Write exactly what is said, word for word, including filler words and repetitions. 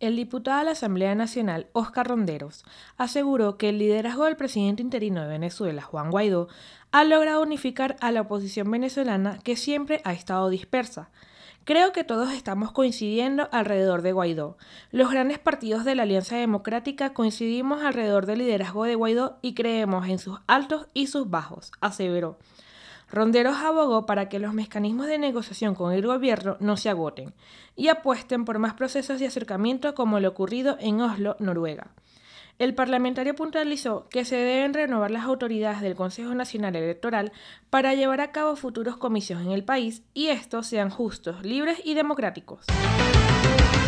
el diputado a la Asamblea Nacional, Óscar Ronderos, aseguró que el liderazgo del presidente interino de Venezuela, Juan Guaidó, ha logrado unificar a la oposición venezolana que siempre ha estado dispersa. Creo que todos estamos coincidiendo alrededor de Guaidó. Los grandes partidos de la Alianza Democrática coincidimos alrededor del liderazgo de Guaidó y creemos en sus altos y sus bajos, aseveró. Ronderos abogó para que los mecanismos de negociación con el gobierno no se agoten y apuesten por más procesos de acercamiento como lo ocurrido en Oslo, Noruega. El parlamentario puntualizó que se deben renovar las autoridades del Consejo Nacional Electoral para llevar a cabo futuros comicios en el país y estos sean justos, libres y democráticos.